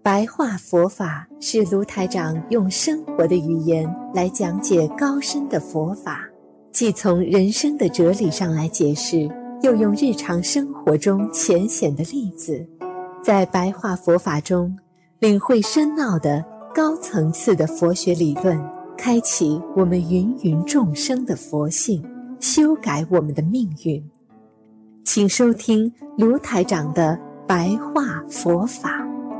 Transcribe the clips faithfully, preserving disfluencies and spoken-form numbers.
白话佛法是卢台长用生活的语言来讲解高深的佛法，既从人生的哲理上来解释，又用日常生活中浅显的例子，在白话佛法中领会深奥的高层次的佛学理论，开启我们芸芸众生的佛性，修改我们的命运。请收听卢台长的白话佛法。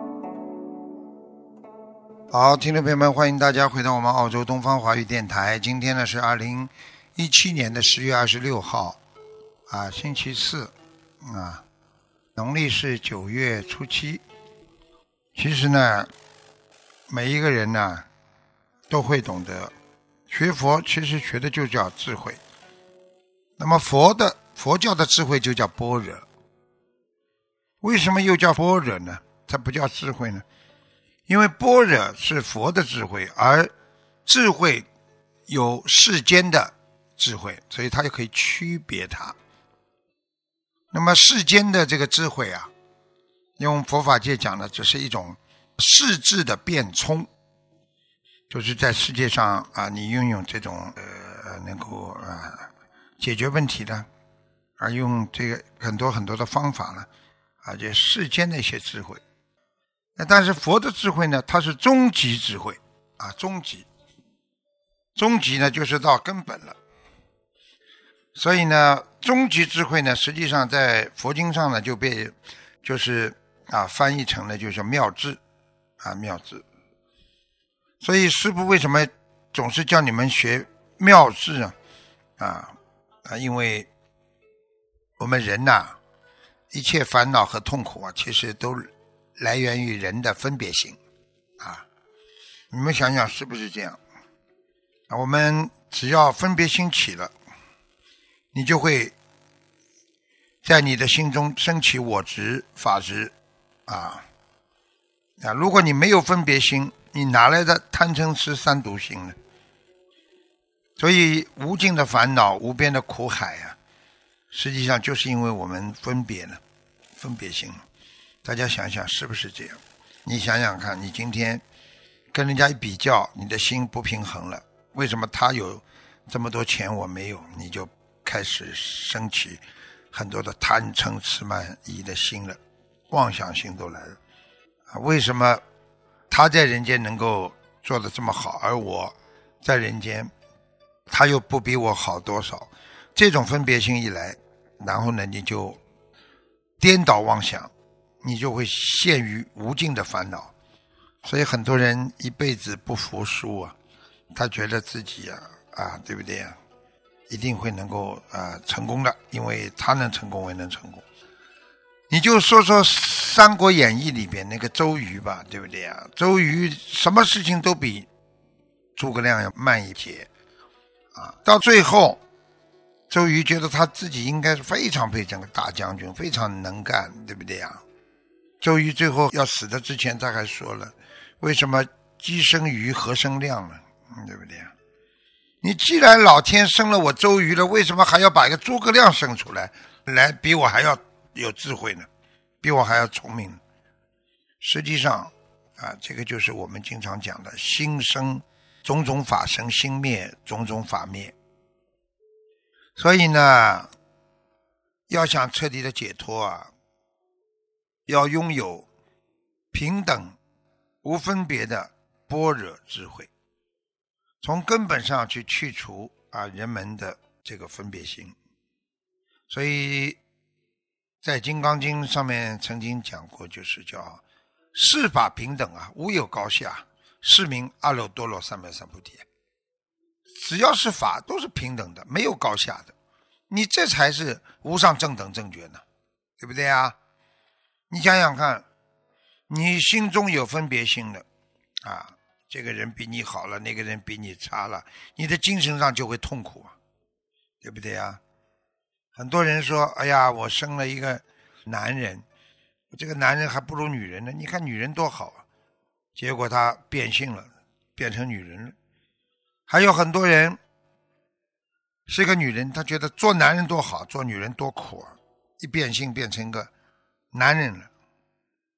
好，听众朋友们，欢迎大家回到我们澳洲东方华语电台。今天呢是二零一七年的十月二十六号啊，星期四啊，农历是九月初七。其实呢，每一个人呢都会懂得，学佛其实学的就叫智慧。那么佛的佛教的智慧就叫般若。为什么又叫般若呢？它不叫智慧呢？因为般若是佛的智慧，而智慧有世间的智慧，所以它就可以区别它。那么世间的这个智慧啊，用佛法界讲的，只是一种世智的变聪，就是在世界上啊，你拥有这种呃能够啊解决问题的，而用这个很多很多的方法呢，啊，这世间的一些智慧。但是佛的智慧呢，它是终极智慧啊，终极，终极呢就是到根本了。所以呢，终极智慧呢，实际上在佛经上呢就被就是啊翻译成了就是妙智啊妙智。所以师父为什么总是叫你们学妙智呢？啊啊，因为我们人呐、啊，一切烦恼和痛苦啊，其实都来源于人的分别心啊，你们想想是不是这样？我们只要分别心起了，你就会在你的心中升起我执、法执啊啊！如果你没有分别心，你哪来的贪嗔痴三毒心呢？所以无尽的烦恼、无边的苦海啊，实际上就是因为我们分别了，分别心了。大家想想是不是这样？你想想看，你今天跟人家一比较，你的心不平衡了，为什么他有这么多钱我没有？你就开始升起很多的贪嗔痴慢疑的心了，妄想心都来了啊！为什么他在人间能够做得这么好，而我在人间他又不比我好多少？这种分别心一来，然后呢你就颠倒妄想，你就会陷于无尽的烦恼。所以很多人一辈子不服输啊，他觉得自己啊啊对不对啊，一定会能够啊成功的，因为他能成功我也能成功。你就说说《三国演义》里边那个周瑜吧，对不对啊？周瑜什么事情都比诸葛亮要慢一些啊，到最后周瑜觉得他自己应该是非常非常的大将军，非常能干，对不对啊？周瑜最后要死的之前他还说了，为什么鸡生鱼何生亮呢？嗯，对不对啊？你既然老天生了我周瑜了，为什么还要把一个诸葛亮生出来，来比我还要有智慧呢？比我还要聪明呢？实际上啊，这个就是我们经常讲的心生种种法生，心灭种种法灭。所以呢，要想彻底的解脱啊，要拥有平等无分别的般若智慧，从根本上去去除啊人们的这个分别心。所以在金刚经上面曾经讲过，就是叫世法平等啊，无有高下，是名阿耨多罗三藐三菩提。只要是法都是平等的，没有高下的，你这才是无上正等正觉呢，对不对啊？你想想看，你心中有分别心了啊，这个人比你好了，那个人比你差了，你的精神上就会痛苦啊，对不对啊？很多人说，哎呀，我生了一个男人，这个男人还不如女人呢，你看女人多好啊，结果他变性了，变成女人了。还有很多人是个女人，她觉得做男人多好，做女人多苦啊，一变性变成个男人了。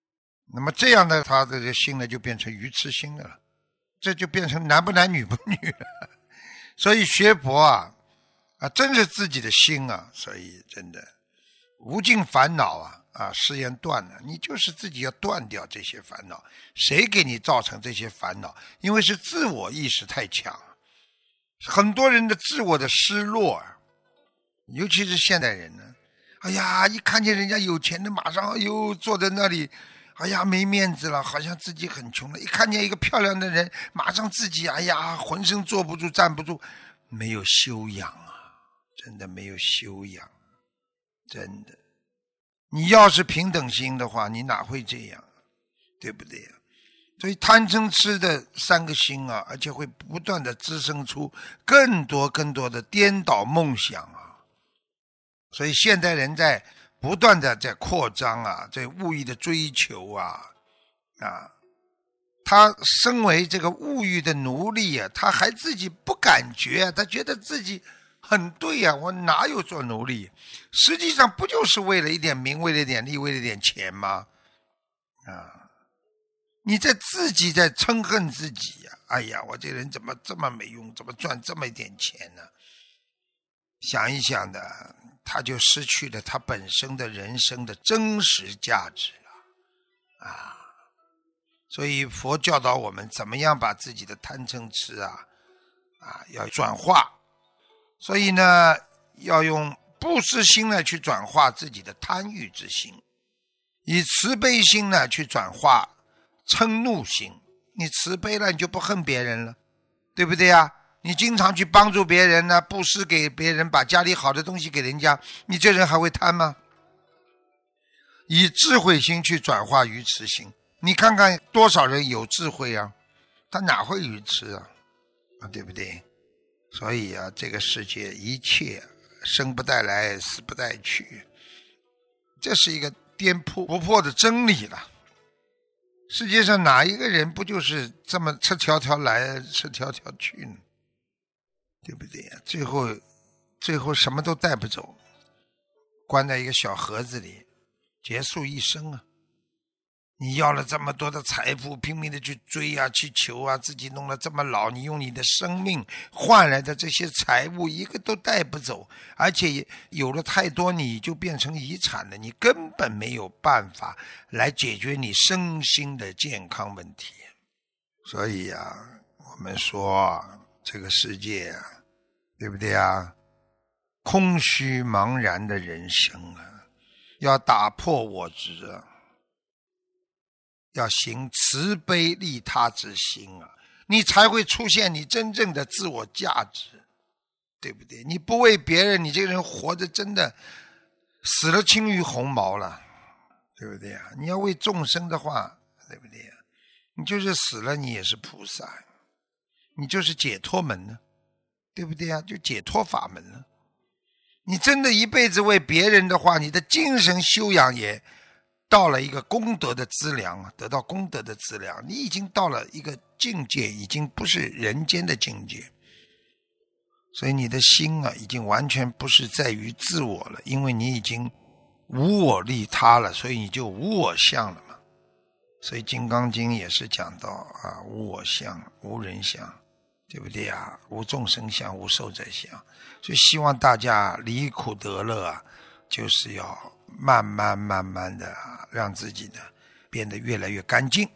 那么这样的他的心呢就变成愚痴心了，这就变成男不男女不女了。所以学佛啊啊，真是自己的心啊，所以真的无尽烦恼啊啊，誓言断了，你就是自己要断掉这些烦恼。谁给你造成这些烦恼？因为是自我意识太强，很多人的自我的失落啊，尤其是现代人呢，哎呀，一看见人家有钱的，马上哎呦坐在那里，哎呀没面子了，好像自己很穷了。一看见一个漂亮的人，马上自己哎呀浑身坐不住站不住，没有修养啊，真的没有修养，真的。你要是平等心的话，你哪会这样，对不对？所以贪嗔痴的三个心啊，而且会不断的滋生出更多更多的颠倒梦想啊。所以现代人在不断的在扩张啊，在物欲的追求啊啊，他身为这个物欲的奴隶啊，他还自己不感觉，他觉得自己很对呀、啊，我哪有做奴隶？实际上不就是为了一点名，为了一点利，为了一点钱吗？啊，你在自己在憎恨自己呀、啊！哎呀，我这人怎么这么没用？怎么赚这么一点钱呢？想一想的，他就失去了他本身的人生的真实价值了啊！所以佛教导我们怎么样把自己的贪嗔痴啊啊要转化。所以呢，要用布施心呢去转化自己的贪欲之心，以慈悲心呢去转化嗔怒心。你慈悲了，你就不恨别人了，对不对啊？你经常去帮助别人呢，布施给别人，把家里好的东西给人家，你这人还会贪吗？以智慧心去转化愚痴心，你看看多少人有智慧啊，他哪会愚痴啊？啊，对不对？所以啊，这个世界一切生不带来，死不带去，这是一个颠扑不破的真理了。世界上哪一个人不就是这么赤条条来，赤条条去呢？对不对呀？最后，最后什么都带不走，关在一个小盒子里，结束一生啊！你要了这么多的财富，拼命的去追啊，去求啊，自己弄了这么老，你用你的生命换来的这些财物，一个都带不走，而且有了太多，你就变成遗产了，你根本没有办法来解决你身心的健康问题。所以啊，我们说这个世界啊，对不对啊？空虚茫然的人生啊，要打破我执啊，要行慈悲利他之心啊，你才会出现你真正的自我价值，对不对？你不为别人，你这个人活着真的死了轻于鸿毛了，对不对啊？你要为众生的话，对不对啊？你就是死了，你也是菩萨，你就是解脱门呢，对不对啊？就解脱法门了。你真的一辈子为别人的话，你的精神修养也到了一个功德的资粮，得到功德的资粮，你已经到了一个境界，已经不是人间的境界。所以你的心啊，已经完全不是在于自我了，因为你已经无我利他了，所以你就无我相了嘛。所以《金刚经》也是讲到啊，无我相，无人相，对不对啊？无众生相，无寿者相。所以希望大家离苦得乐啊，就是要慢慢慢慢的让自己的变得越来越干净。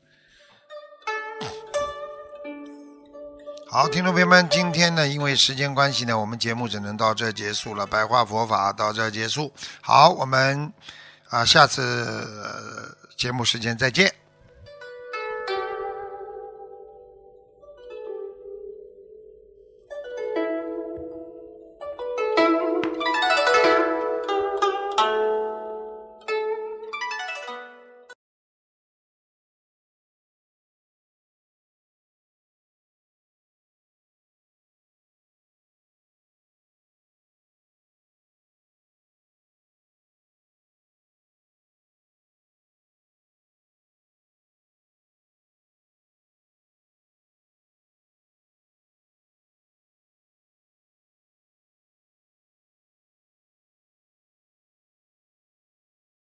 好，听众朋友们，今天呢，因为时间关系呢，我们节目只能到这结束了，白话佛法到这结束。好，我们啊，下次、呃、节目时间再见。